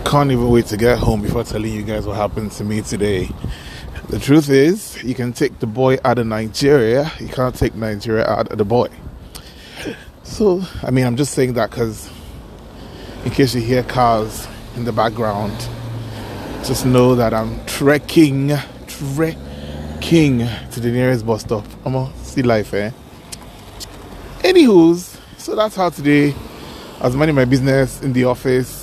Can't even wait to get home before telling you guys what happened to me today. The truth is, you can take the boy out of Nigeria, you can't take Nigeria out of the boy. So, I'm just saying that because in case you hear cars in the background, just know that I'm trekking to the nearest bus stop. I'm on see life, Anywho's, so that's how today I was minding my business in the office.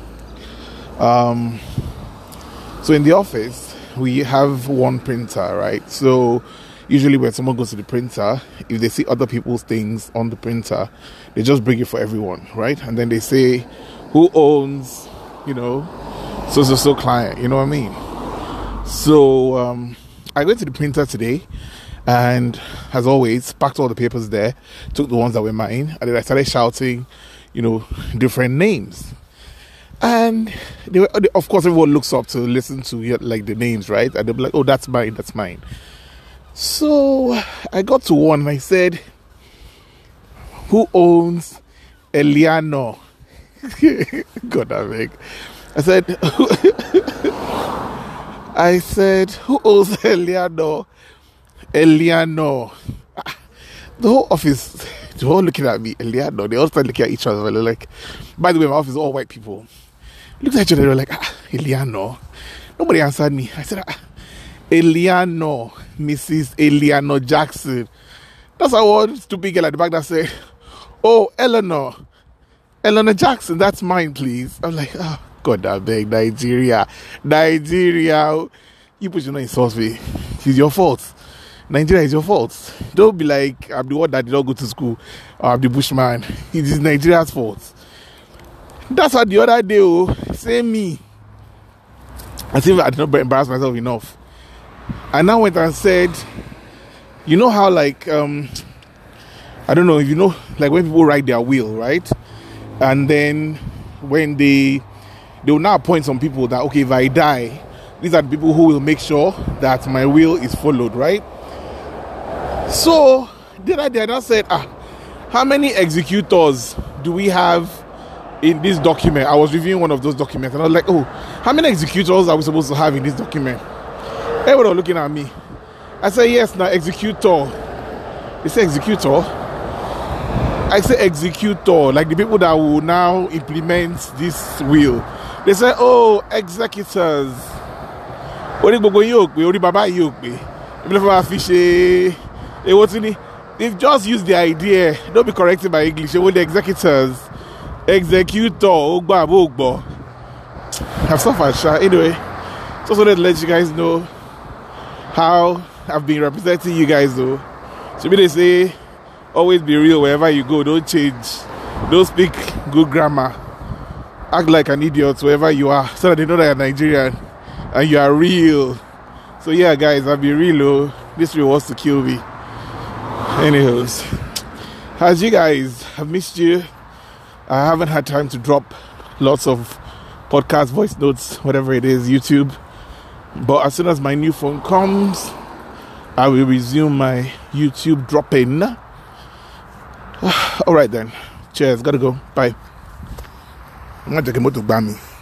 So in the office, we have one printer, right? So usually when someone goes to the printer, if they see other people's things on the printer, they just bring it for everyone, right? And then they say, who owns, so client, you know what I mean? So I went to the printer today and, as always, packed all the papers there, took the ones that were mine, and then I started shouting, different names. And of course, everyone looks up to listen to the names, right? And they'll be like, oh, that's mine, that's mine. So I got to one and I said, who owns Eliano? God, I beg. I said, who owns Eliano? Eliano. The whole office, they were all looking at me, Eliano. They all started looking at each other. They're like, by the way, my office is all white people. Looked at each other, they were like, Eliano. Nobody answered me. I said, Eliano, Mrs. Eliano Jackson. That's how one stupid girl at the back that said, oh, Eleanor Jackson, that's mine, please. I'm like, oh, God, I beg, Nigeria. You put your name in sauce me. It's your fault. Nigeria is your fault. Don't be like, I'm the one that did not go to school, or I'm the bushman. It is Nigeria's fault. That's what the other day, same me. I think I did not embarrass myself enough. I now went and said, you know how I don't know if you know, like when people write their will, right? And then when they will now appoint some people that, okay, if I die, these are the people who will make sure that my will is followed, right? So the other day I now said, how many executors do we have in this document? I was reviewing one of those documents and I was like, oh, how many executors are we supposed to have in this document? Everyone was looking at me. I said, yes, now executor. They say executor. I say executor, like the people that will now implement this will. They say, oh, executors. They've just used the idea. Don't be corrected by English. They want the executors. Executor, Ogba. I've suffered. Anyway, just wanted to let you guys know how I've been representing you guys, though. So they say, always be real wherever you go. Don't change. Don't speak good grammar. Act like an idiot wherever you are, so that they know that you're Nigerian and you are real. So yeah, guys, I'll be real. This real wants to kill me. Anyways, as you guys, I've missed you. I haven't had time to drop lots of podcast voice notes, whatever it is, YouTube. But as soon as my new phone comes, I will resume my YouTube dropping. Alright then. Cheers. Gotta go. Bye. I'm not taking more to ban me.